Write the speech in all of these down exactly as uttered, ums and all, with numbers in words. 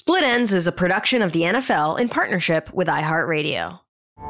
Split Ends is a production of the N F L in partnership with iHeartRadio.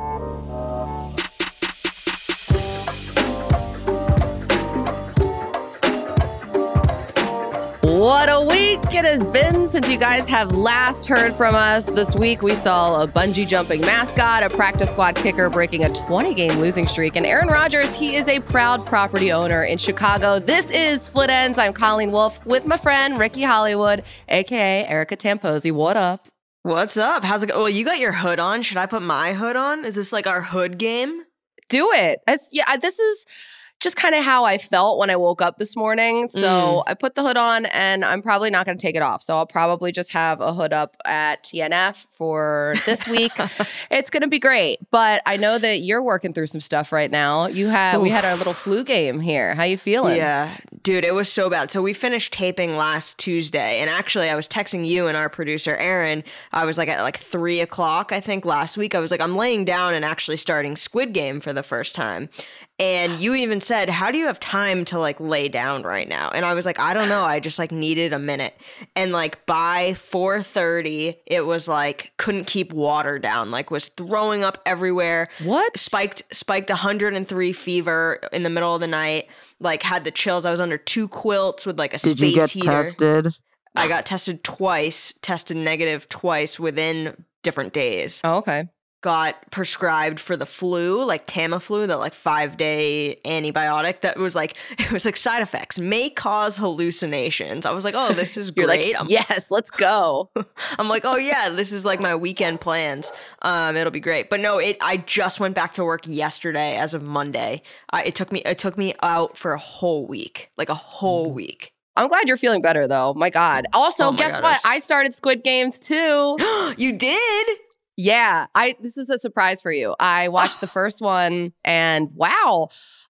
What a week it has been since you guys have last heard from us. This week we saw a bungee jumping mascot, a practice squad kicker breaking a twenty-game losing streak, and Aaron Rodgers, he is a proud property owner in Chicago. This is Split Ends. I'm Colleen Wolfe with my friend Ricky Hollywood, a k a. Erica Tamposi. What up? What's up? How's it go? Well, you got your hood on. Should I put my hood on? Is this like our hood game? Do it. As, yeah, this is just kind of how I felt when I woke up this morning. So mm. I put the hood on and I'm probably not going to take it off. So I'll probably just have a hood up at T N F for this week. It's going to be great. But I know that you're working through some stuff right now. You had Oof. We had our little flu game here. How you feeling? Yeah, dude, it was so bad. So we finished taping last Tuesday. And actually I was texting you and our producer, Aaron. I was like at like three o'clock, I think last week. I was like, I'm laying down and actually starting Squid Game for the first time. And you even said, how do you have time to like lay down right now? And I was like, I don't know. I just like needed a minute. And like by four thirty, it was like couldn't keep water down, like was throwing up everywhere. What? Spiked, spiked one hundred three fever in the middle of the night, like had the chills. I was under two quilts with like a Did space you get heater. tested? I got tested twice, tested negative twice within different days. Oh, okay. Got prescribed for the flu, like Tamiflu, that like five day antibiotic that was like, it was like side effects may cause hallucinations. I was like, oh, this is You're great. Like, yes, let's go. I'm like, oh yeah, this is like my weekend plans. Um, it'll be great. But no, it. I just went back to work yesterday as of Monday. I, it took me, it took me out for a whole week, like a whole week. I'm glad you're feeling better though. My God. Also, oh my guess God, what? was... I started Squid Games too. You did? Yeah, I. This is a surprise for you. I watched the first one and wow,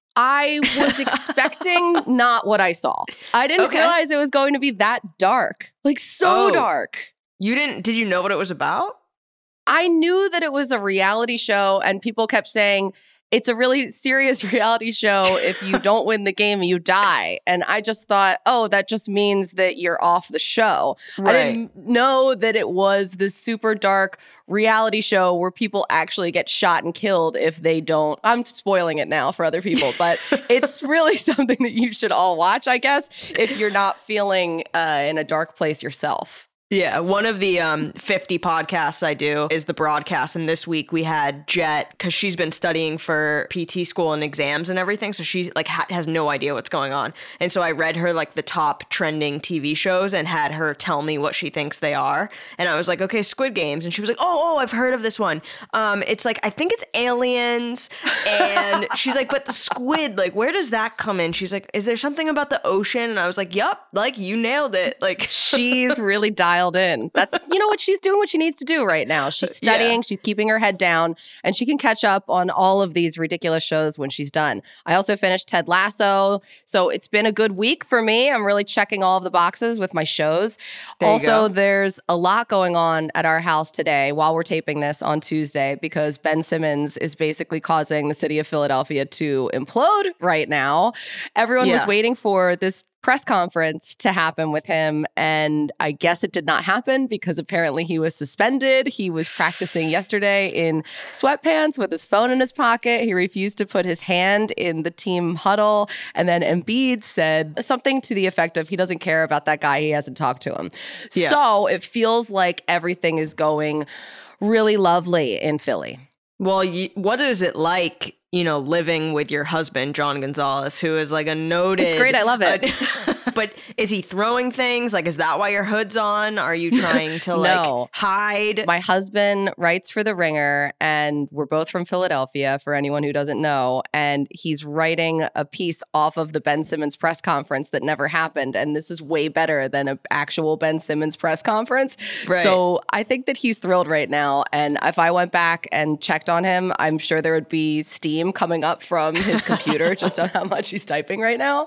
I was expecting not what I saw. I didn't okay. realize it was going to be that dark, like so oh, dark. You didn't, did you know what it was about? I knew that it was a reality show and people kept saying, it's a really serious reality show. If you don't win the game, you die. And I just thought, oh, that just means that you're off the show. Right. I didn't know that it was this super dark reality show where people actually get shot and killed if they don't. I'm spoiling it now for other people, but it's really something that you should all watch, I guess, if you're not feeling uh, in a dark place yourself. Yeah, one of the um, fifty podcasts I do is The Broadcast, and this week we had Jet, because she's been studying for P T school and exams and everything, so she like ha- has no idea what's going on. And so I read her like the top trending T V shows and had her tell me what she thinks they are. And I was like, okay, Squid Games. And she was like, oh, oh, I've heard of this one. Um, it's like, I think it's aliens. And she's like, but the squid, like, where does that come in? She's like, is there something about the ocean? And I was like, yup, like, you nailed it. Like, she's really dialed in. That's, you know what, she's doing what she needs to do right now. She's studying, yeah. She's keeping her head down, and she can catch up on all of these ridiculous shows when she's done. I also finished Ted Lasso, so it's been a good week for me. I'm really checking all of the boxes with my shows. There also, there's a lot going on at our house today while we're taping this on Tuesday because Ben Simmons is basically causing the city of Philadelphia to implode right now. Everyone yeah. was waiting for this press conference to happen with him, and I guess it did not happen because apparently he was suspended. He was practicing yesterday in sweatpants with his phone in his pocket. He refused to put his hand in the team huddle, and then Embiid said something to the effect of he doesn't care about that guy, he hasn't talked to him. Yeah. So it feels like everything is going really lovely in Philly. Well, you, what is it like, you know, living with your husband, John Gonzalez, who is like a noted... It's great. I love it. Uh, but is he throwing things? Like, is that why your hood's on? Are you trying to like no. hide? My husband writes for The Ringer, and we're both from Philadelphia, for anyone who doesn't know. And he's writing a piece off of the Ben Simmons press conference that never happened. And this is way better than an actual Ben Simmons press conference. Right. So I think that he's thrilled right now. And if I went back and checked on him, I'm sure there would be steam coming up from his computer just on how much he's typing right now.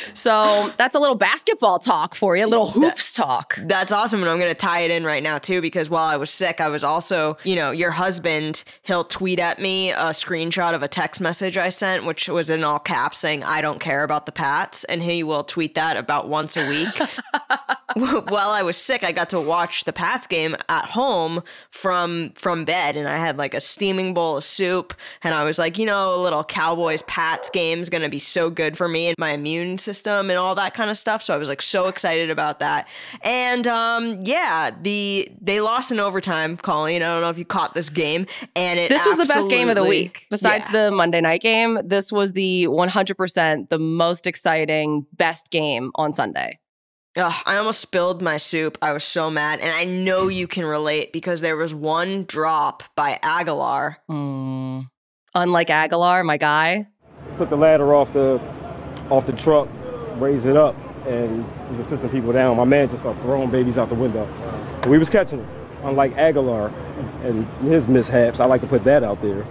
So that's a little basketball talk for you, a little hoops talk. That's awesome. And I'm going to tie it in right now too, because while I was sick, I was also, you know, your husband, he'll tweet at me a screenshot of a text message I sent, which was in all caps saying, I don't care about the Pats. And he will tweet that about once a week. while I was sick, I got to watch the Pats game at home from from bed, and I had like a steaming bowl of soup, and I was like, you know, a little Cowboys Pats game is gonna be so good for me and my immune system and all that kind of stuff. So I was like so excited about that. And um, yeah, the they lost in overtime. Colleen, I don't know if you caught this game, and it this was the best game of the week besides yeah. the Monday night game. This was the one hundred percent the most exciting, best game on Sunday. Ugh, I almost spilled my soup. I was so mad. And I know you can relate because there was one drop by Aguilar. Mm. Unlike Aguilar, my guy. Took the ladder off the off the truck, raised it up, and was assisting people down. My man just started throwing babies out the window. And we was catching them. Unlike Aguilar and his mishaps, I like to put that out there.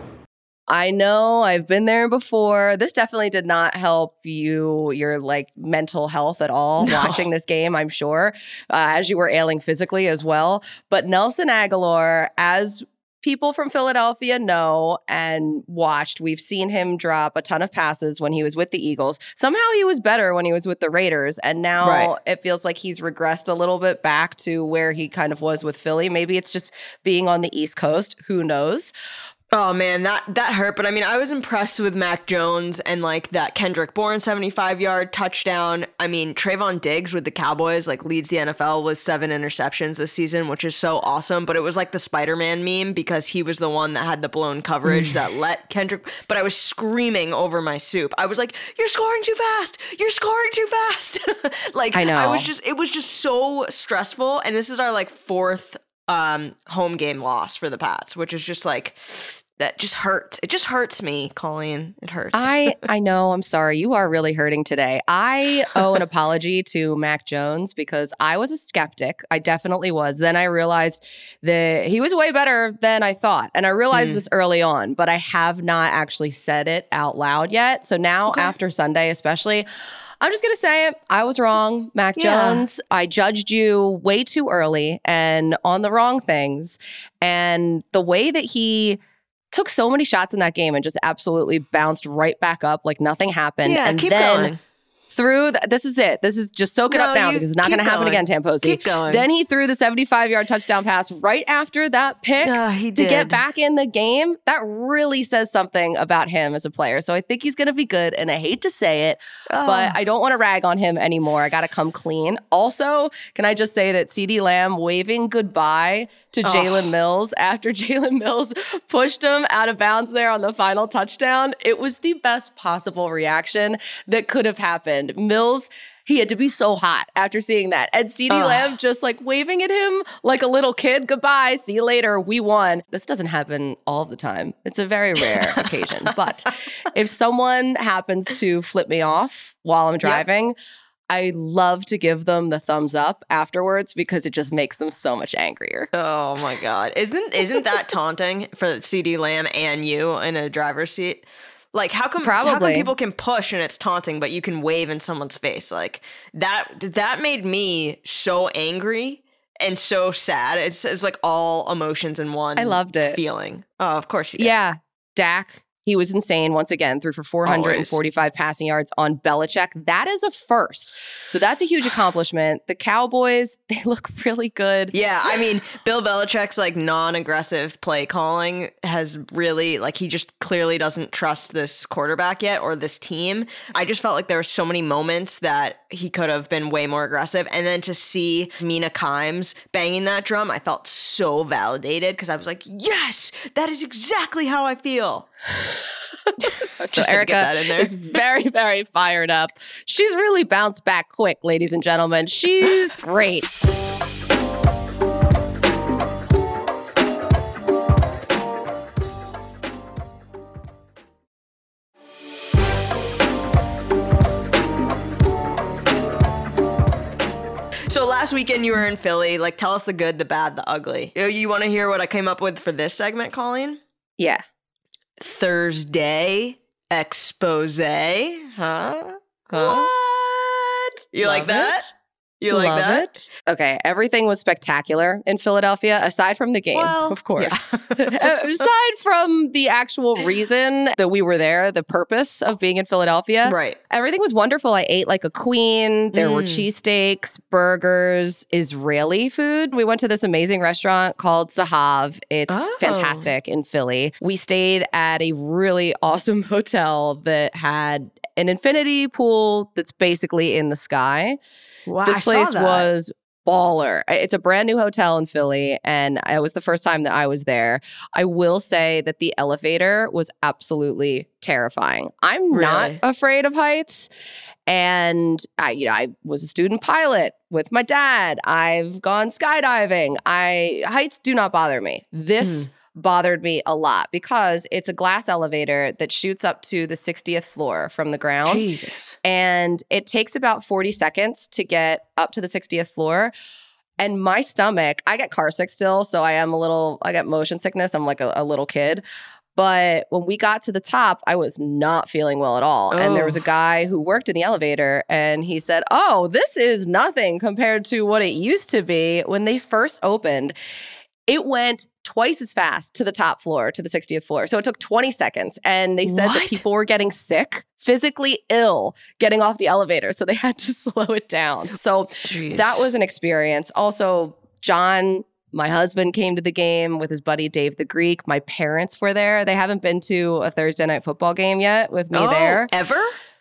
I know, I've been there before. This definitely did not help you, your like mental health at all no. watching this game, I'm sure, uh, as you were ailing physically as well. But Nelson Aguilar, as people from Philadelphia know and watched, we've seen him drop a ton of passes when he was with the Eagles. Somehow he was better when he was with the Raiders. And now right. it feels like he's regressed a little bit back to where he kind of was with Philly. Maybe it's just being on the East Coast. Who knows? Oh, man, that that hurt. But I mean, I was impressed with Mac Jones and like that Kendrick Bourne seventy-five yard touchdown. I mean, Trayvon Diggs with the Cowboys like leads the N F L with seven interceptions this season, which is so awesome. But it was like the Spider-Man meme because he was the one that had the blown coverage that let Kendrick. But I was screaming over my soup. I was like, "You're scoring too fast! You're scoring too fast!" Like I know. I was just, it was just so stressful. And this is our like fourth um, home game loss for the Pats, which is just like. That just hurts. It just hurts me, Colleen. It hurts. I, I know. I'm sorry. You are really hurting today. I owe an apology to Mac Jones because I was a skeptic. I definitely was. Then I realized that he was way better than I thought. And I realized mm. this early on, but I have not actually said it out loud yet. So now okay. after Sunday, especially, I'm just going to say it. I was wrong, Mac yeah. Jones. I judged you way too early and on the wrong things. And the way that he took so many shots in that game and just absolutely bounced right back up like nothing happened. Yeah, and keep then going. Threw the, this is it. This is just soak it no, up now because it's not going to happen again, Tamposi. Keep going. Then he threw the seventy-five yard touchdown pass right after that pick uh, he to did. get back in the game. That really says something about him as a player. So I think he's going to be good. And I hate to say it, oh. but I don't want to rag on him anymore. I got to come clean. Also, can I just say that CeeDee Lamb waving goodbye to oh. Jalen Mills after Jalen Mills pushed him out of bounds there on the final touchdown? It was the best possible reaction that could have happened. Mills, he had to be so hot after seeing that. And CeeDee uh. Lamb just like waving at him like a little kid. Goodbye. See you later. We won. This doesn't happen all the time. It's a very rare occasion. But if someone happens to flip me off while I'm driving, yep. I love to give them the thumbs up afterwards because it just makes them so much angrier. Oh my God. Isn't isn't that taunting for CeeDee Lamb and you in a driver's seat? Like, how come, Probably. how come people can push and it's taunting, but you can wave in someone's face? Like, that that made me so angry and so sad. It's, it's like all emotions in one I loved it. feeling. Oh, of course you did. Yeah. Dak, he was insane once again, threw for four hundred forty-five Always. Passing yards on Belichick. That is a first. So that's a huge accomplishment. The Cowboys, they look really good. Yeah, I mean, Bill Belichick's like non-aggressive play calling has really, like, he just clearly doesn't trust this quarterback yet or this team. I just felt like there were so many moments that he could have been way more aggressive. And then to see Mina Kimes banging that drum, I felt so validated because I was like, yes, that is exactly how I feel. So Erica is very, very fired up. She's really bounced back quick, ladies and gentlemen. She's great. So last weekend you were in Philly. Like, tell us the good, the bad, the ugly. You, you want to hear what I came up with for this segment, Colleen? Yeah. Thursday expose, huh? Huh? What? You Love like that? It. You like Love that? it. Okay, everything was spectacular in Philadelphia, aside from the game, Well, of course. Yeah. Aside from the actual reason that we were there, the purpose of being in Philadelphia. Right. Everything was wonderful. I ate like a queen. There mm. were cheesesteaks, burgers, Israeli food. We went to this amazing restaurant called Zahav. It's oh. fantastic in Philly. We stayed at a really awesome hotel that had an infinity pool that's basically in the sky. Wow, this place I saw that. was baller. It's a brand new hotel in Philly, and it was the first time that I was there. I will say that the elevator was absolutely terrifying. I'm really? not afraid of heights. And I, you know, I was a student pilot with my dad. I've gone skydiving. I heights do not bother me. This mm. bothered me a lot because it's a glass elevator that shoots up to the sixtieth floor from the ground. Jesus. And it takes about forty seconds to get up to the sixtieth floor. And my stomach, I get car sick still, so I am a little, I get motion sickness. I'm like a, a little kid. But when we got to the top, I was not feeling well at all. Oh. And there was a guy who worked in the elevator, and he said, oh, this is nothing compared to what it used to be when they first opened. It went twice as fast to the top floor, to the sixtieth floor. So it took twenty seconds. And they said what? that people were getting sick, physically ill, getting off the elevator. So they had to slow it down. So Jeez. That was an experience. Also, John, my husband, came to the game with his buddy Dave the Greek. My parents were there. They haven't been to a Thursday night football game yet with me oh, there. Ever?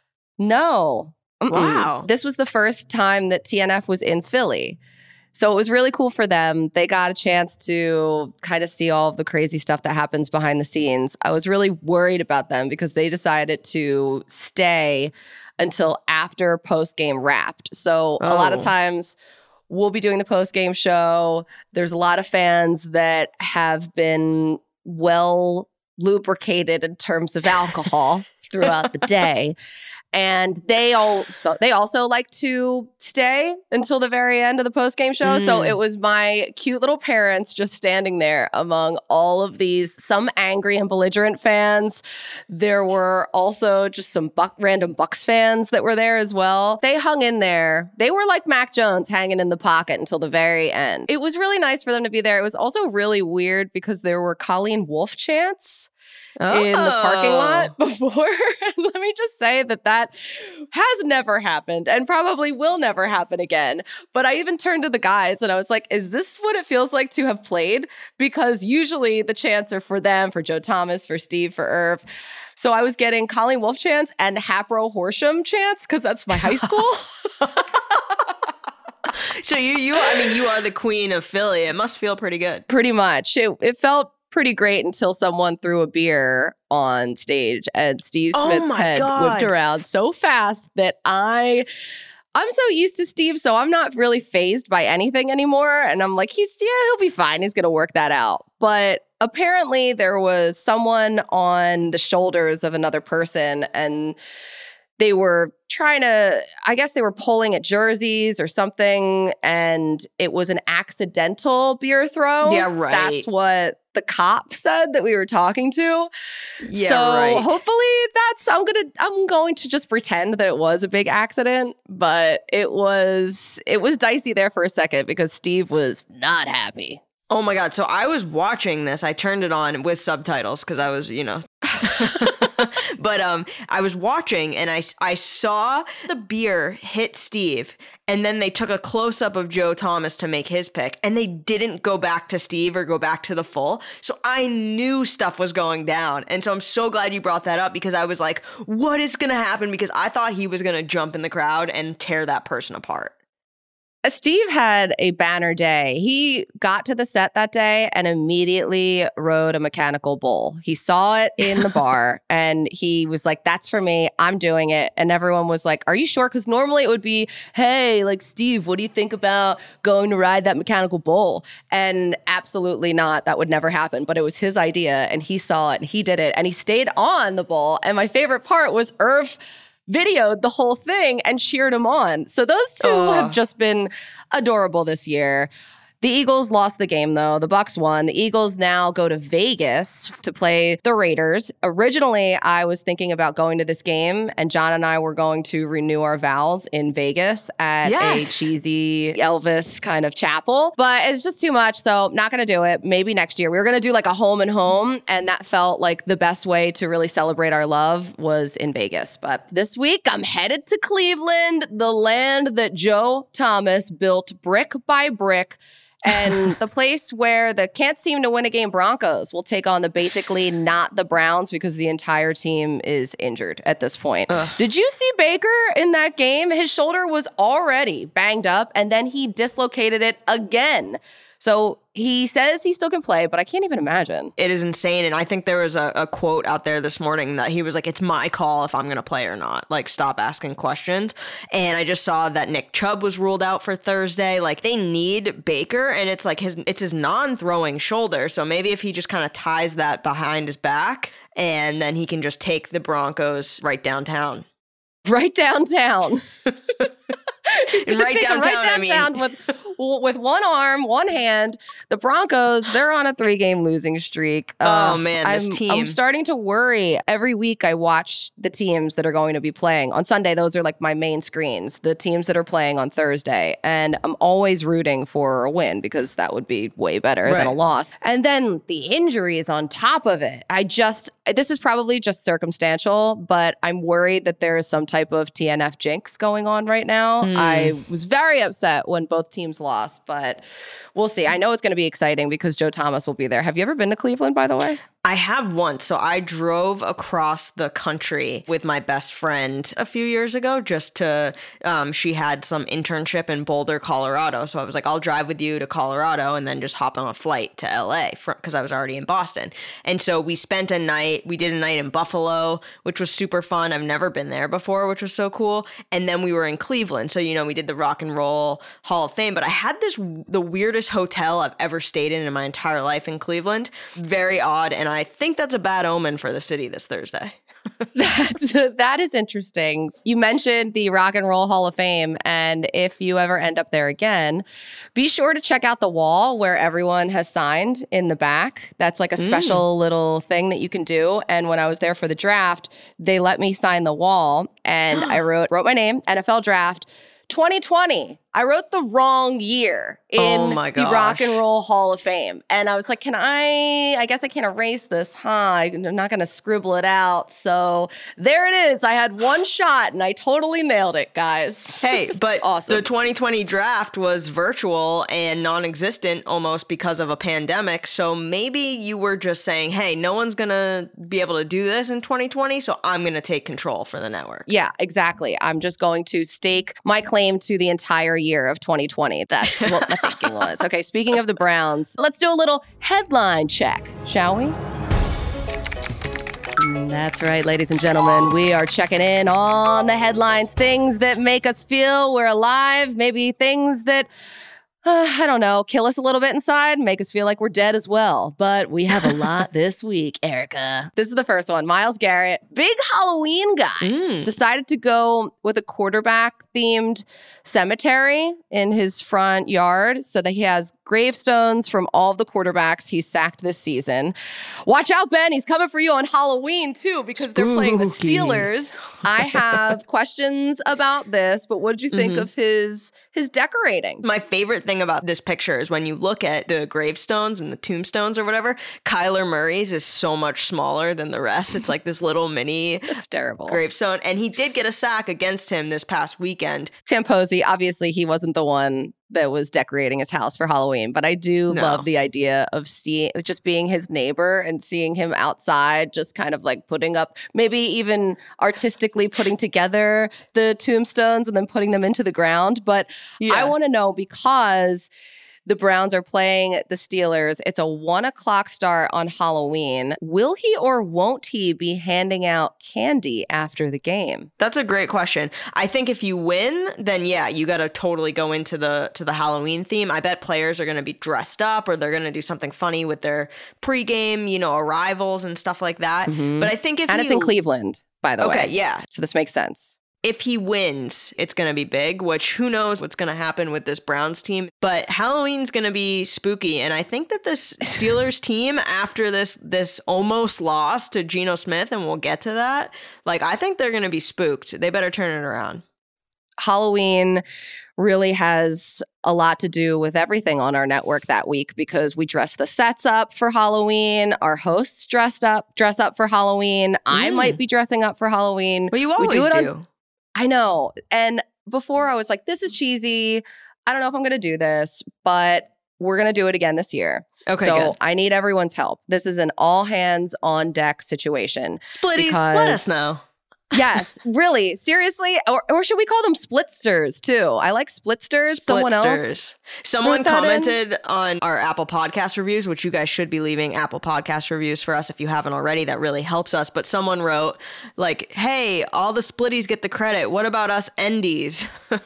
No. Mm-mm. Wow. This was the first time that T N F was in Philly. So it was really cool for them. They got a chance to kind of see all of the crazy stuff that happens behind the scenes. I was really worried about them because they decided to stay until after post-game wrapped. So oh. a lot of times we'll be doing the post-game show. There's a lot of fans that have been well lubricated in terms of alcohol throughout the day. And they also they also like to stay until the very end of the post-game show. Mm. So it was my cute little parents just standing there among all of these, some angry and belligerent fans. There were also just some Buck, random Bucks fans that were there as well. They hung in there. They were like Mac Jones hanging in the pocket until the very end. It was really nice for them to be there. It was also really weird because there were Colleen Wolfe chants Oh. in the parking lot before. And let me just say that that has never happened and probably will never happen again. But I even turned to the guys and I was like, is this what it feels like to have played? Because usually the chants are for them, for Joe Thomas, for Steve, for Irv. So I was getting Colleen Wolfe chants and Hapro Horsham chants because that's my high school. So you, you, I mean, you are the queen of Philly. It must feel pretty good. Pretty much. It, it felt pretty great until someone threw a beer on stage and Steve Smith's oh head God. whipped around so fast that I, I'm so used to Steve, so I'm not really fazed by anything anymore. And I'm like, he's, yeah, he'll be fine. He's going to work that out. But apparently there was someone on the shoulders of another person and they were trying to, I guess they were pulling at jerseys or something, and it was an accidental beer throw. Yeah, right. That's what the cop said that we were talking to. Yeah, so right. hopefully that's, I'm gonna, I'm going to just pretend that it was a big accident, but it was, it was dicey there for a second because Steve was not happy. Oh my God. So I was watching this. I turned it on with subtitles because I was, you know, but um, I was watching and I, I saw the beer hit Steve and then they took a close up of Joe Thomas to make his pick and they didn't go back to Steve or go back to the full. So I knew stuff was going down. And so I'm so glad you brought that up because I was like, what is going to happen? Because I thought he was going to jump in the crowd and tear that person apart. Steve had a banner day. He got to the set that day and immediately rode a mechanical bull. He saw it in the bar and he was like, that's for me. I'm doing it. And everyone was like, are you sure? Because normally it would be, hey, like, Steve, what do you think about going to ride that mechanical bull? And absolutely not. That would never happen. But it was his idea and he saw it and he did it. And he stayed on the bull. And my favorite part was Irv videoed the whole thing and cheered him on. So those two oh. have just been adorable this year. The Eagles lost the game, though. The Bucs won. The Eagles now go to Vegas to play the Raiders. Originally, I was thinking about going to this game, and John and I were going to renew our vows in Vegas at yes. a cheesy Elvis kind of chapel. But it's just too much, so not going to do it. Maybe next year. We were going to do like a home and home, and that felt like the best way to really celebrate our love was in Vegas. But this week, I'm headed to Cleveland, the land that Joe Thomas built brick by brick. And the place where the can't seem to win a game Broncos will take on the basically not the Browns because the entire team is injured at this point. Ugh. Did you see Baker in that game? His shoulder was already banged up, and then he dislocated it again. So he says he still can play, but I can't even imagine. It is insane. And I think there was a, a quote out there this morning that he was like, it's my call if I'm going to play or not. Like, stop asking questions. And I just saw that Nick Chubb was ruled out for Thursday. Like, they need Baker, and it's like his it's his non-throwing shoulder. So maybe if he just kind of ties that behind his back, and then he can just take the Broncos right downtown. Right downtown. He's gonna right take downtown, right downtown I mean. with with one arm, one hand. The Broncos, they're on a three-game losing streak. Oh, uh, man, this I'm, team. I'm starting to worry. Every week I watch the teams that are going to be playing. On Sunday, those are like my main screens, the teams that are playing on Thursday. And I'm always rooting for a win because that would be way better right. than a loss. And then the injuries on top of it. I just, this is probably just circumstantial, but I'm worried that there is some type of T N F jinx going on right now. Mm. I was very upset when both teams lost, but we'll see. I know it's going to be exciting because Joe Thomas will be there. Have you ever been to Cleveland, by the way? I have once. So I drove across the country with my best friend a few years ago just to, um, she had some internship in Boulder, Colorado. So I was like, I'll drive with you to Colorado and then just hop on a flight to L A because I was already in Boston. And so we spent a night, we did a night in Buffalo, which was super fun. I've never been there before, which was so cool. And then we were in Cleveland. So, you know, we did the Rock and Roll Hall of Fame, but I had this, the weirdest hotel I've ever stayed in in my entire life in Cleveland. Very odd. And I think that's a bad omen for the city this Thursday. That's, that is interesting. You mentioned the Rock and Roll Hall of Fame, and if you ever end up there again, be sure to check out the wall where everyone has signed in the back. That's like a special mm. little thing that you can do. And when I was there for the draft, they let me sign the wall, and I wrote wrote my name, N F L draft, twenty twenty. I wrote the wrong year in oh my the Rock and Roll Hall of Fame. And I was like, can I, I guess I can't erase this, huh? I'm not going to scribble it out. So there it is. I had one shot and I totally nailed it, guys. Hey, but awesome. The twenty twenty draft was virtual and non-existent almost because of a pandemic. So maybe you were just saying, hey, no one's going to be able to do this in twenty twenty. So I'm going to take control for the network. Yeah, exactly. I'm just going to stake my claim to the entire year of twenty twenty. That's what my thinking was. Okay, speaking of the Browns, let's do a little headline check, shall we? That's right, ladies and gentlemen. We are checking in on the headlines, things that make us feel we're alive, maybe things that, uh, I don't know, kill us a little bit inside, make us feel like we're dead as well. But we have a lot this week, Erica. This is the first one. Myles Garrett, big Halloween guy, mm. decided to go with a quarterback-themed cemetery in his front yard so that he has gravestones from all of the quarterbacks he's sacked this season. Watch out, Ben. He's coming for you on Halloween, too, because Spooky. They're playing the Steelers. I have questions about this, but what did you think mm-hmm. of his his decorating? My favorite thing about this picture is when you look at the gravestones and the tombstones or whatever, Kyler Murray's is so much smaller than the rest. It's like this little mini That's terrible. gravestone. And he did get a sack against him this past weekend. Tamposi, obviously, he wasn't the one that was decorating his house for Halloween. But I do no. love the idea of seeing, just being his neighbor and seeing him outside, just kind of like putting up, maybe even artistically putting together the tombstones and then putting them into the ground. But yeah. I want to know, because the Browns are playing the Steelers. It's a one o'clock start on Halloween. Will he or won't he be handing out candy after the game? That's a great question. I think if you win, then yeah, you got to totally go into the to the Halloween theme. I bet players are going to be dressed up, or they're going to do something funny with their pregame, you know, arrivals and stuff like that. Mm-hmm. But I think if and you... it's in Cleveland, by the okay, way. Okay, yeah. So this makes sense. if he wins, it's going to be big, which who knows what's going to happen with this Browns team. But Halloween's going to be spooky. And I think that this Steelers team, after this this almost loss to Geno Smith, and we'll get to that, like, I think they're going to be spooked. They better turn it around. Halloween really has a lot to do with everything on our network that week because we dress the sets up for Halloween. Our hosts dressed up, dress up for Halloween. Mm. I might be dressing up for Halloween. Well, you always we do. It do. On, I know. And before I was like, this is cheesy. I don't know if I'm going to do this, but we're going to do it again this year. Okay, so good. I need everyone's help. This is an all hands on deck situation. Splitties, because, let us know. Yes, really, seriously, or or should we call them splitsters too? I like splitsters. Someone else, someone commented on our Apple Podcast reviews, which you guys should be leaving Apple Podcast reviews for us if you haven't already. That really helps us. But someone wrote like, "Hey, all the splitties get the credit. What about us endies?"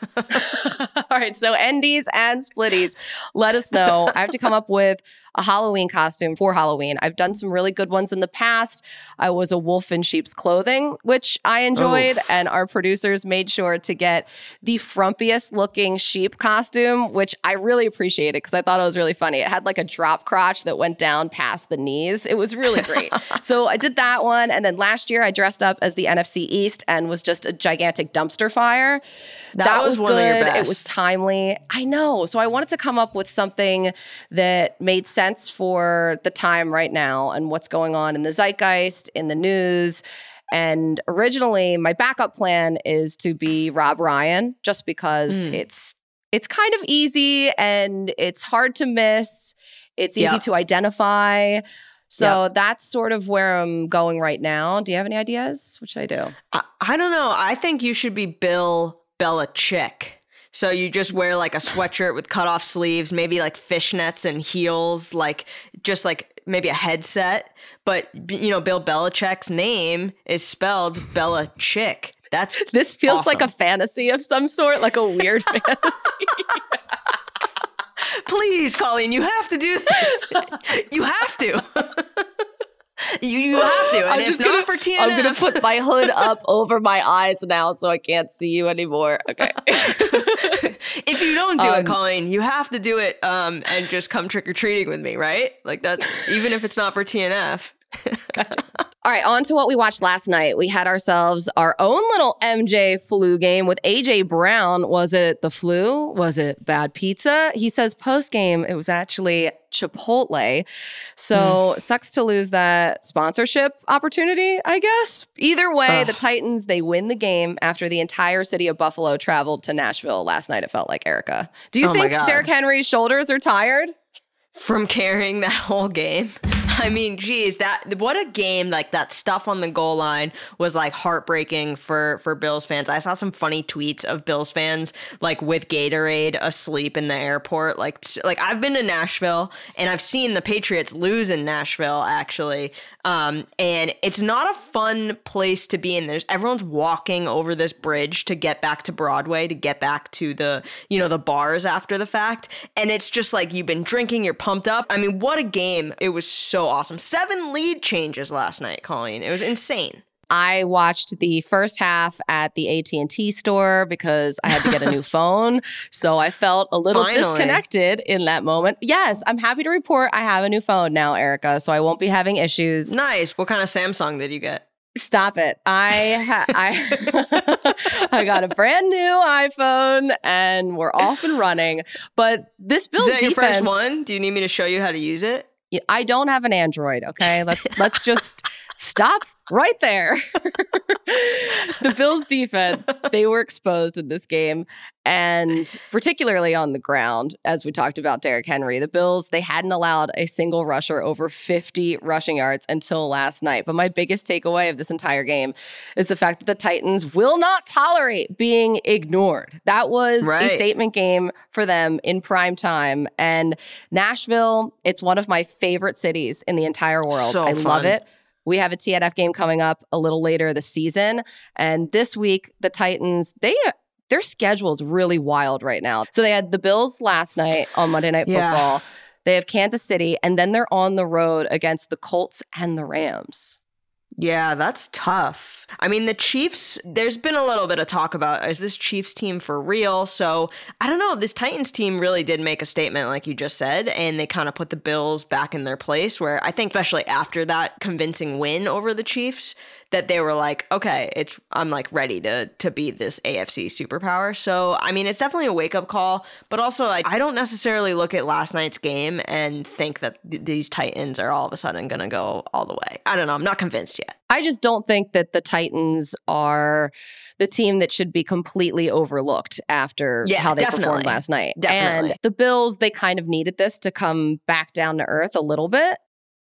All right, so endies and splitties, let us know. I have to come up with a Halloween costume for Halloween. I've done some really good ones in the past. I was a wolf in sheep's clothing, which I enjoyed, Oof. and our producers made sure to get the frumpiest looking sheep costume, which I really appreciated because I thought it was really funny. It had like a drop crotch that went down past the knees. It was really great. So I did that one. And then last year I dressed up as the N F C East and was just a gigantic dumpster fire. That, that was, was one good. Of your best. It was timely. I know. So I wanted to come up with something that made sense for the time right now and what's going on in the zeitgeist, in the news. And originally, my backup plan is to be Rob Ryan, just because mm. it's it's kind of easy and it's hard to miss. It's easy yep. to identify. So yep. that's sort of where I'm going right now. Do you have any ideas? What should I do? I, I don't know. I think you should be Bill Belichick. So you just wear like a sweatshirt with cut off sleeves, maybe like fishnets and heels, like just like maybe a headset. But, you know, Bill Belichick's name is spelled Belichick. That's This feels awesome. like a fantasy of some sort, like a weird fantasy. Please, Colleen, you have to do this. You have to. You, you have to. And I'm if just not gonna, for T N F. I'm going to put my hood up over my eyes now so I can't see you anymore. Okay. If you don't do um, it, Colleen, you have to do it um, and just come trick-or-treating with me, right? Like that's, even if it's not for T N F. All right, on to what we watched last night. We had ourselves our own little M J flu game with A J Brown. Was it the flu? Was it bad pizza? He says post-game it was actually Chipotle. So mm. sucks to lose that sponsorship opportunity, I guess. Either way, Ugh. the Titans, they win the game after the entire city of Buffalo traveled to Nashville last night, it felt like, Erica. Do you oh think Derrick Henry's shoulders are tired? From carrying that whole game? I mean, geez, that what a game. Like that stuff on the goal line was like heartbreaking for for Bills fans. I saw some funny tweets of Bills fans like with Gatorade asleep in the airport. Like like I've been to Nashville and I've seen the Patriots lose in Nashville actually. Um, and it's not a fun place to be in. There's everyone's walking over this bridge to get back to Broadway, to get back to the, you know, the bars after the fact. And it's just like you've been drinking, you're pumped up. I mean, what a game. It was so awesome. Seven lead changes last night, Colleen. It was insane. I watched the first half at the A T and T store because I had to get a new phone. So I felt a little Finally. disconnected in that moment. Yes, I'm happy to report I have a new phone now, Erica, so I won't be having issues. Nice. What kind of Samsung did you get? Stop it. I ha- I I got a brand new iPhone and we're off and running. But this Bills Is that defense, your first one? Do you need me to show you how to use it? I don't have an Android, okay? Let's let's just stop right there. The Bills defense, they were exposed in this game, and particularly on the ground, as we talked about Derrick Henry. The Bills, they hadn't allowed a single rusher over fifty rushing yards until last night. But my biggest takeaway of this entire game is the fact that the Titans will not tolerate being ignored. That was right. a statement game for them in prime time. And Nashville, it's one of my favorite cities in the entire world. So I fun. love it. We have a T N F game coming up a little later this season. And this week, the Titans, they their schedule is really wild right now. So they had the Bills last night on Monday Night Football. Yeah. They have Kansas City, and then they're on the road against the Colts and the Rams. Yeah, that's tough. I mean, the Chiefs, there's been a little bit of talk about, is this Chiefs team for real? So I don't know. This Titans team really did make a statement, like you just said, and they kind of put the Bills back in their place, where I think especially after that convincing win over the Chiefs, that they were like, okay, it's I'm like ready to to be this A F C superpower. So, I mean, it's definitely a wake-up call, but also I, I don't necessarily look at last night's game and think that th- these Titans are all of a sudden going to go all the way. I don't know. I'm not convinced yet. I just don't think that the Titans are the team that should be completely overlooked after yeah, how they definitely. performed last night. Definitely. And the Bills, they kind of needed this to come back down to earth a little bit.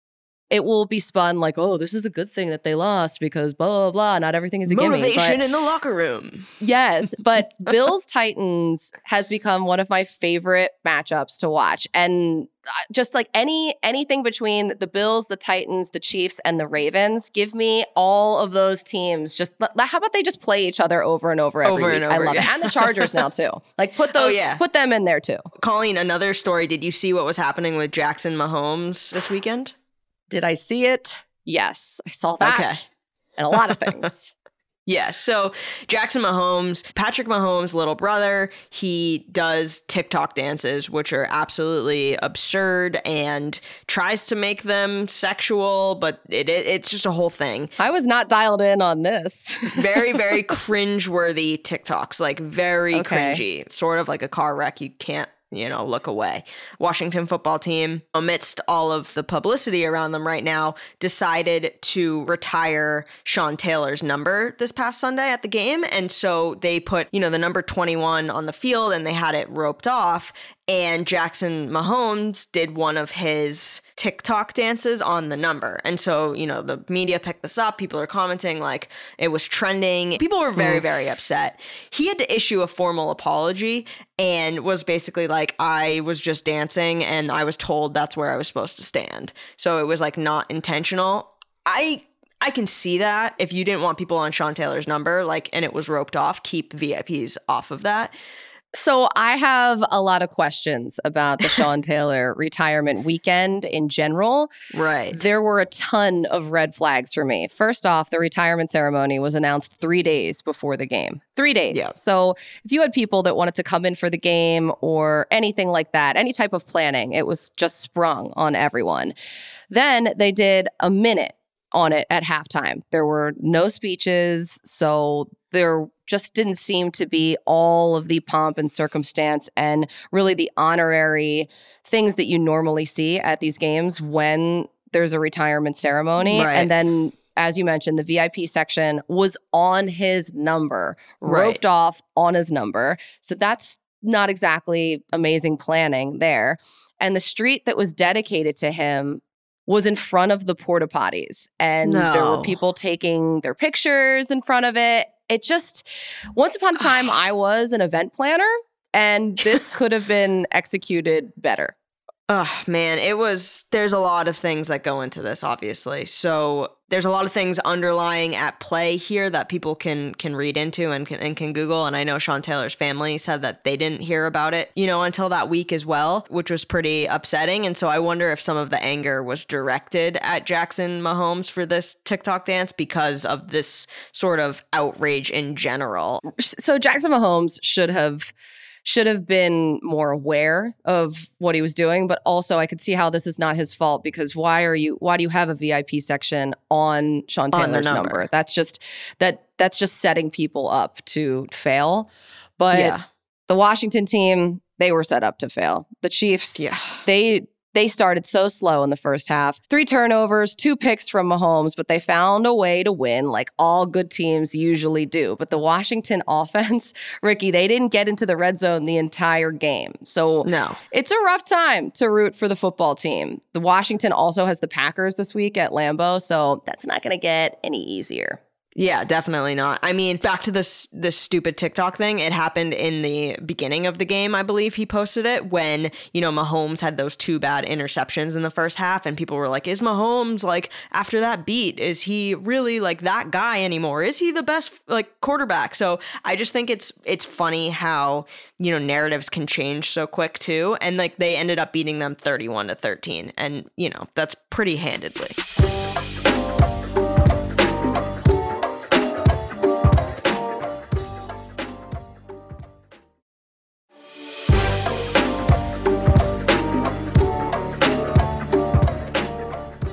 It will be spun like, oh, this is a good thing that they lost because blah, blah, blah. Not everything is a gimme. Motivation in the locker room. Yes, but Bills Titans has become one of my favorite matchups to watch. And just like any anything between the Bills, the Titans, the Chiefs, and the Ravens, give me all of those teams. Just how about they just play each other over and over every over week? And over, I love yeah. it. And the Chargers now too. Like put those, oh, yeah. put them in there too. Colleen, another story. Did you see what was happening with Jackson Mahomes this weekend? Did I see it? Yes, I saw that. Okay. And a lot of things. Yeah, so Jackson Mahomes, Patrick Mahomes' little brother, he does TikTok dances, which are absolutely absurd and tries to make them sexual, but it, it it's just a whole thing. I was not dialed in on this. Very, very cringe-worthy TikToks, like very Okay. cringy, sort of like a car wreck. You can't, you know, look away. Washington football team, amidst all of the publicity around them right now, decided to retire Sean Taylor's number this past Sunday at the game. And so they put, you know, the number twenty-one on the field and they had it roped off. And Jackson Mahomes did one of his TikTok dances on the number. And so, you know, the media picked this up. People are commenting like it was trending. People were very, very upset. He had to issue a formal apology and was basically like, I was just dancing and I was told that's where I was supposed to stand. So it was like not intentional. I I can see that if you didn't want people on Sean Taylor's number, like, and it was roped off, keep V I Ps off of that. So I have a lot of questions about the Sean Taylor retirement weekend in general. Right. There were a ton of red flags for me. First off, the retirement ceremony was announced three days before the game. Three days. Yeah. So if you had people that wanted to come in for the game or anything like that, any type of planning, it was just sprung on everyone. Then they did a minute on it at halftime. There were no speeches, so there just didn't seem to be all of the pomp and circumstance and really the honorary things that you normally see at these games when there's a retirement ceremony. Right. And then, as you mentioned, the V I P section was on his number, roped Right. off on his number. So that's not exactly amazing planning there. And the street that was dedicated to him was in front of the porta potties. And No. there were people taking their pictures in front of it. It just, once upon a time, I was an event planner, and this could have been executed better. Oh, man, it was, there's a lot of things that go into this, obviously. So there's a lot of things underlying at play here that people can can read into and can, and can Google. And I know Sean Taylor's family said that they didn't hear about it, you know, until that week as well, which was pretty upsetting. And so I wonder if some of the anger was directed at Jackson Mahomes for this TikTok dance because of this sort of outrage in general. So Jackson Mahomes should have should have been more aware of what he was doing, but also I could see how this is not his fault, because why are you why do you have a V I P section on Sean On the Taylor's number. number? That's just that that's just setting people up to fail. But Yeah. the Washington team, they were set up to fail. The Chiefs, Yeah. they they started so slow in the first half. Three turnovers, two picks from Mahomes, but they found a way to win like all good teams usually do. But the Washington offense, Ricky, they didn't get into the red zone the entire game. So No. it's a rough time to root for the football team. The Washington also has the Packers this week at Lambeau, so that's not going to get any easier. Yeah, definitely not. I mean, back to this this stupid TikTok thing. It happened in the beginning of the game, I believe he posted it, when, you know, Mahomes had those two bad interceptions in the first half, and people were like, is Mahomes, like, after that beat, is he really like that guy anymore? Is he the best like quarterback? So I just think it's it's funny how, you know, narratives can change so quick too. And like they ended up beating them thirty-one to thirteen. And, you know, that's pretty handedly.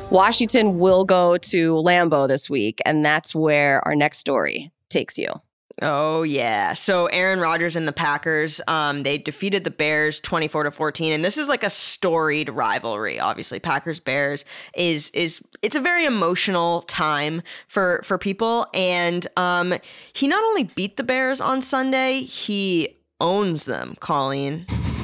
Washington will go to Lambeau this week, and that's where our next story takes you. Oh, yeah. So Aaron Rodgers and the Packers, um, they defeated the Bears twenty-four to fourteen. And this is like a storied rivalry. Obviously, Packers Bears is is it's a very emotional time for for people. And um, he not only beat the Bears on Sunday, he owns them, Colleen.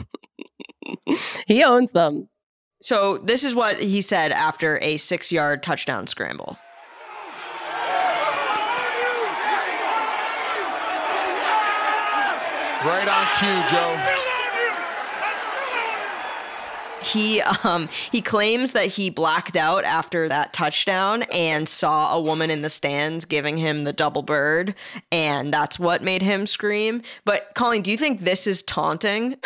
He owns them. So this is what he said after a six-yard touchdown scramble. Right on cue, Joe. He um he claims that he blacked out after that touchdown and saw a woman in the stands giving him the double bird, and that's what made him scream. But Colleen, do you think this is taunting?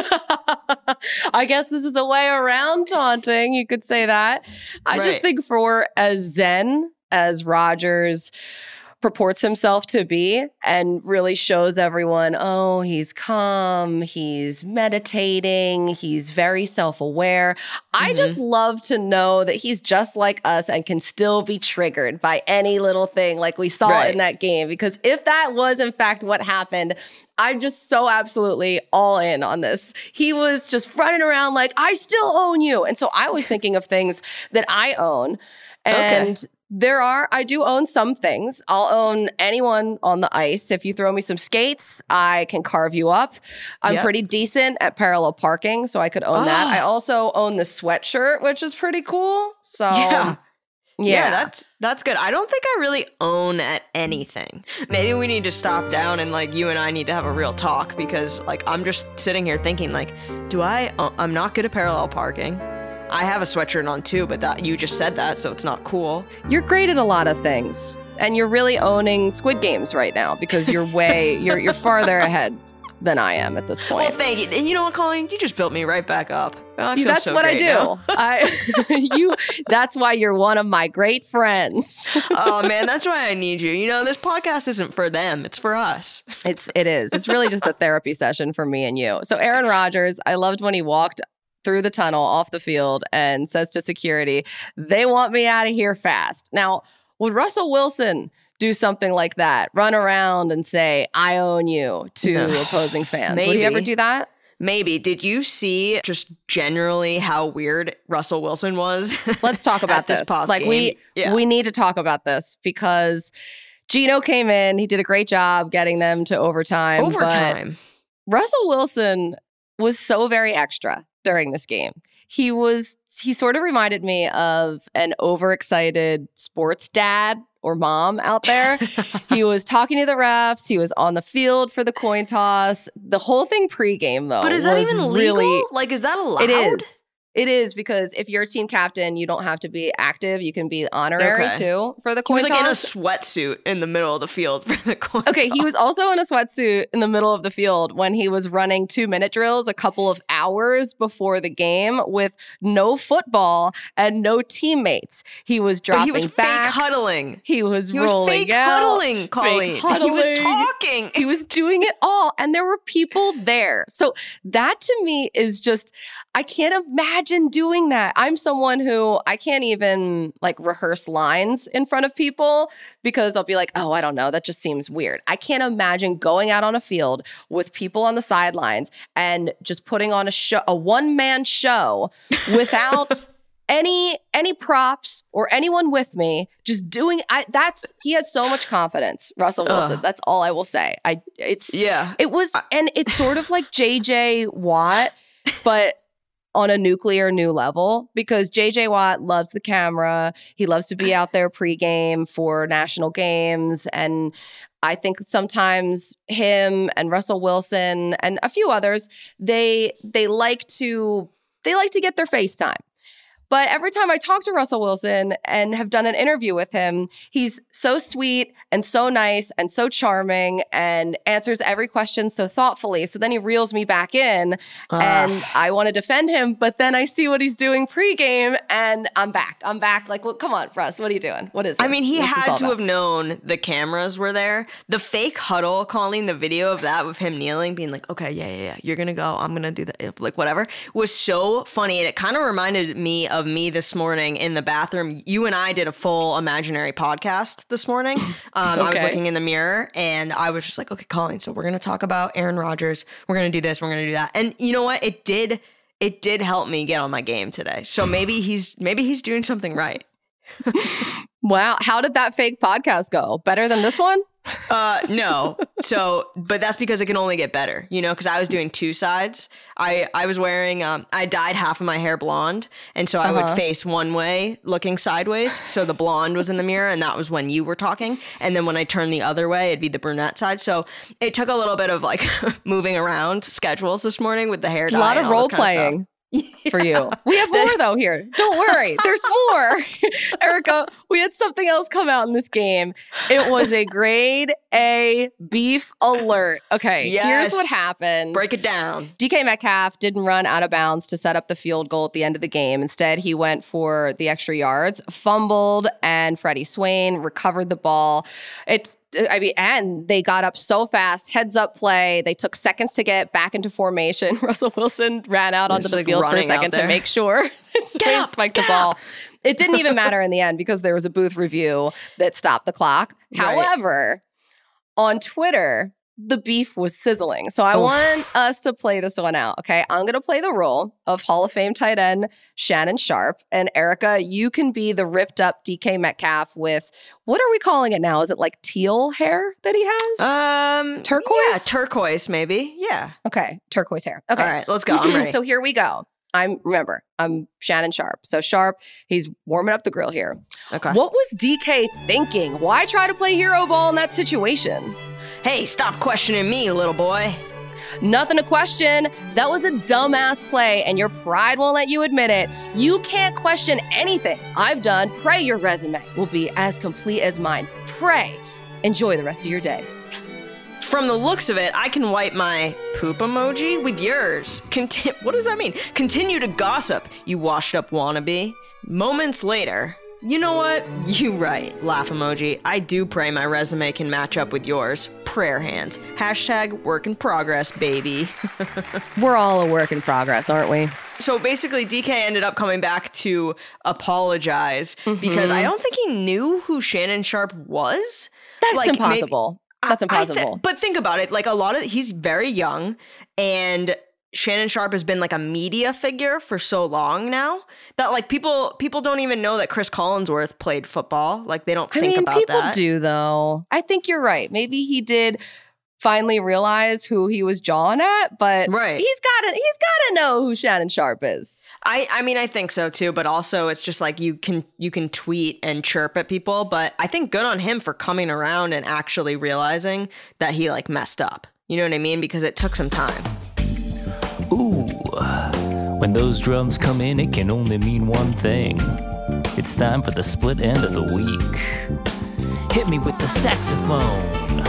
I guess this is a way around taunting. You could say that. I Right. just think for as zen as Rodgers purports himself to be and really shows everyone, oh, he's calm, he's meditating, he's very self-aware. Mm-hmm. I just love to know that he's just like us and can still be triggered by any little thing like we saw Right. in that game. Because if that was in fact what happened, I'm just so absolutely all in on this. He was just running around like, I still own you. And so I was thinking of things that I own. And Okay. there are, I do own some things. I'll own anyone on the ice. If you throw me some skates, I can carve you up. I'm Yep. pretty decent at parallel parking, so I could own that. Oh. I also own the sweatshirt, which is pretty cool. So Yeah. yeah. Yeah, that's that's good. I don't think I really own at anything. Maybe we need to stop down and like you and I need to have a real talk, because like I'm just sitting here thinking like, do I? Uh, I'm not good at parallel parking. I have a sweatshirt on too, but that you just said that, so it's not cool. You're great at a lot of things. And you're really owning Squid Games right now because you're way you're you're farther ahead than I am at this point. Well, thank you. And you know what, Colleen? You just built me right back up. I feel That's so what I great do. now. I you that's why you're one of my great friends. Oh man, that's why I need you. You know, this podcast isn't for them; it's for us. It's it is. It's really just a therapy session for me and you. So Aaron Rodgers, I loved when he walked through the tunnel off the field and says to security, "They want me out of here fast." Now, would Russell Wilson do something like that? Run around and say, "I own you" to No. opposing fans? Maybe. Would he ever do that? Maybe. Did you see just generally how weird Russell Wilson was? Let's talk about at this this. past Like game? we Yeah. we need to talk about this because Geno came in. He did a great job getting them to overtime. but Overtime. Russell Wilson was so very extra during this game. He was, he sort of reminded me of an overexcited sports dad or mom out there. He was talking to the refs. He was on the field for the coin toss. The whole thing pregame, though, But is that was even legal? really, Like, is that allowed? it is. It is because if you're a team captain, you don't have to be active. You can be honorary Okay. too for the He coin was like in a toss. sweatsuit in the middle of the field for the coin Okay, he was toss. also in a sweatsuit in the middle of the field when he was running two minute drills a couple of hours before the game with no football and no teammates. He was But dropping he was back. fake huddling. He was He was rolling fake out. huddling, Colleen. fake He was huddling. talking. He was doing it all, and there were people there. So that to me is just, I can't imagine doing that. I'm someone who I can't even like rehearse lines in front of people because I'll be like, oh, I don't know. That just seems weird. I can't imagine going out on a field with people on the sidelines and just putting on a show, a one man show without any any props or anyone with me, just doing I that's he has so much confidence, Russell Wilson. Ugh. That's all I will say. I it's Yeah. it was and it's sort of like J J Watt, but on a nuclear new level, because J J Watt loves the camera. He loves to be out there pregame for national games. And I think sometimes him and Russell Wilson and a few others, they they like to they like to get their FaceTime. But every time I talk to Russell Wilson and have done an interview with him, he's so sweet and so nice and so charming and answers every question so thoughtfully. So then he reels me back in and I want to defend him. But then I see what he's doing pregame and I'm back. I'm back. Like, well, come on, Russ, what are you doing? What is this? I mean, he What's this had all to about? have known the cameras were there. The fake huddle, calling the video of that with him kneeling, being like, okay, yeah, yeah, yeah, you're going to go. I'm going to do that. Like, whatever, was so funny. And it kind of reminded me of me this morning in the bathroom. You and I did a full imaginary podcast this morning. Um, okay. I was looking in the mirror and I was just like, okay, Colleen, so we're going to talk about Aaron Rodgers. We're going to do this. We're going to do that. And you know what? It did, it did help me get on my game today. So maybe he's, maybe he's doing something right. Wow. How did that fake podcast go? Better than this one? Uh, no. So, but that's because it can only get better, you know, because I was doing two sides. I, I was wearing, um, I dyed half of my hair blonde. And so I uh-huh. would face one way looking sideways. So the blonde was in the mirror and that was when you were talking. And then when I turned the other way, it'd be the brunette side. So it took a little bit of like moving around schedules this morning with the hair dye. A lot of role playing. Of Yeah. For you. We have more though here. Don't worry. There's more. Erica, we had something else come out in this game. It was a grade A beef alert. Okay, yes. Here's what happened. Break it down. D K Metcalf didn't run out of bounds to set up the field goal at the end of the game. Instead, he went for the extra yards, fumbled, and Freddie Swain recovered the ball. It's I mean, and they got up so fast, heads up play. They took seconds to get back into formation. Russell Wilson ran out onto the like field for a second to make sure that Swain spiked the ball. Up. It didn't even matter in the end because there was a booth review that stopped the clock. Right. However, on Twitter, the beef was sizzling. So I Oof. want us to play this one out, okay? I'm going to play the role of Hall of Fame tight end Shannon Sharpe. And Erica, you can be the ripped up D K Metcalf with, what are we calling it now? Is it like teal hair that he has? Um, turquoise? Yeah, turquoise maybe. Yeah. Okay, turquoise hair. Okay. All right, let's go. I'm ready. So here we go. I'm, remember, I'm Shannon Sharpe. So Sharpe, he's warming up the grill here. Okay. What was D K thinking? Why try to play hero ball in that situation? Hey, stop questioning me, little boy. Nothing to question. That was a dumbass play, and your pride won't let you admit it. You can't question anything I've done. Pray your resume will be as complete as mine. Pray. Enjoy the rest of your day. From the looks of it, I can wipe my poop emoji with yours. Conti- what does that mean? Continue to gossip, you washed-up wannabe. Moments later... You know what? You right, laugh emoji. I do pray my resume can match up with yours. Prayer hands. Hashtag work in progress, baby. We're all a work in progress, aren't we? So basically, D K ended up coming back to apologize mm-hmm. because I don't think he knew who Shannon Sharpe was. That's like, impossible. Maybe, That's impossible. Th- but think about it. Like a lot of, he's very young and Shannon Sharpe has been like a media figure for so long now that like people people don't even know that Chris Collinsworth played football. Like they don't think I mean, about people that. do though. I think you're right. Maybe he did finally realize who he was jawing at, but right. he's got to he's got to know who Shannon Sharpe is. I I mean I think so too, but also it's just like you can you can tweet and chirp at people, but I think good on him for coming around and actually realizing that he like messed up. You know what I mean? Because it took some time. Ooh, when those drums come in, it can only mean one thing. It's time for the split end of the week. Hit me with the saxophone.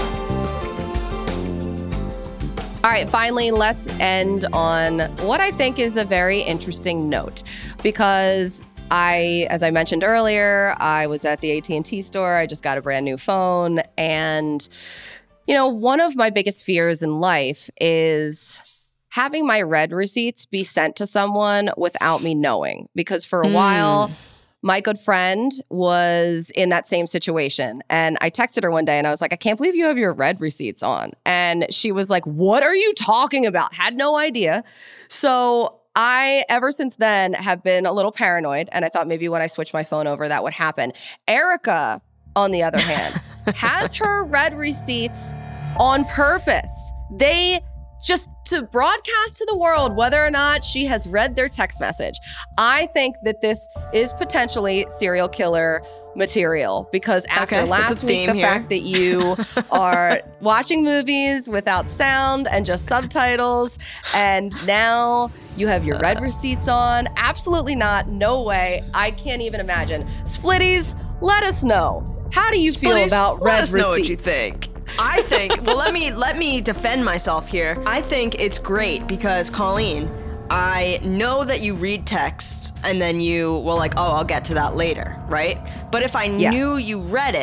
All right, finally, let's end on what I think is a very interesting note because I, as I mentioned earlier, I was at the A T and T store. I just got a brand new phone. And, you know, one of my biggest fears in life is having my red receipts be sent to someone without me knowing. Because for a mm. while, my good friend was in that same situation. And I texted her one day and I was like, I can't believe you have your red receipts on. And she was like, what are you talking about? Had no idea. So I, ever since then, have been a little paranoid. And I thought maybe when I switched my phone over, that would happen. Erica, on the other hand, has her red receipts on purpose. They just to broadcast to the world whether or not she has read their text message. I think that this is potentially serial killer material because after okay, last week, the here. fact that you are watching movies without sound and just subtitles, and now you have your red receipts on. Absolutely not. No way. I can't even imagine. Splitties, let us know. How do you Splitties, feel about red receipts? Let us know what you think. I think, well, let me let me defend myself here. I think it's great because, Colleen, I know that you read text and then you, well, like, oh, I'll get to that later, right? But if I yeah. knew you read it,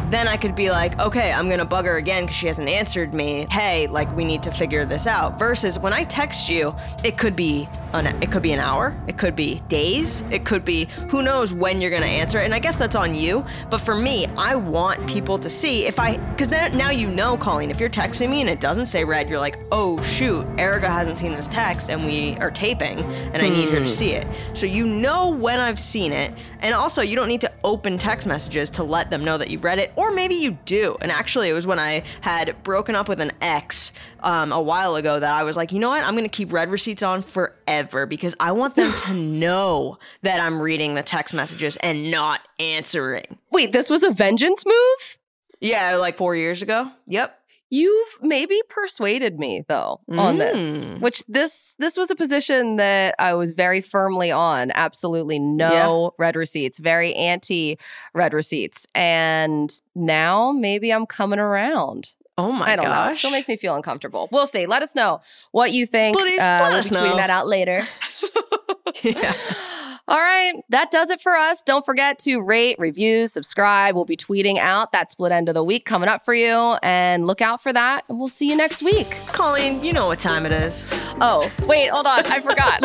then I could be like, okay, I'm gonna bug her again because she hasn't answered me. Hey, like we need to figure this out. Versus when I text you, it could be an it could be an hour, it could be days, it could be who knows when you're gonna answer. And I guess that's on you. But for me, I want people to see if I, because then now you know, Colleen, if you're texting me and it doesn't say read, you're like, oh shoot, Erica hasn't seen this text and we are taping and I need her to see it. So you know when I've seen it. And also you don't need to open text messages to let them know that you've read it, or maybe you do. And actually it was when I had broken up with an ex um, a while ago that I was like, you know what, I'm gonna keep read receipts on forever because I want them to know that I'm reading the text messages and not answering. Wait, this was a vengeance move? Yeah, like four years ago. Yep. You've maybe persuaded me though on Mm. this, which this this was a position that I was very firmly on. Absolutely no read receipts, very anti read receipts. And now maybe I'm coming around. Oh my I don't know. It gosh. still makes me feel uncomfortable. We'll see. Let us know what you think. Please uh, let we'll us be tweeting know. that out later. Yeah. All right, that does it for us. Don't forget to rate, review, subscribe. We'll be tweeting out that split end of the week coming up for you. And look out for that. And we'll see you next week. Colleen, you know what time it is. Oh, wait, hold on. I forgot.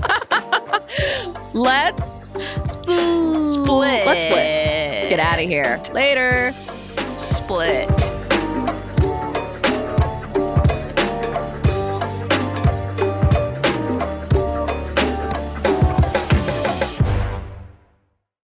Let's split. Split. Let's split. Let's get out of here. Later. Split.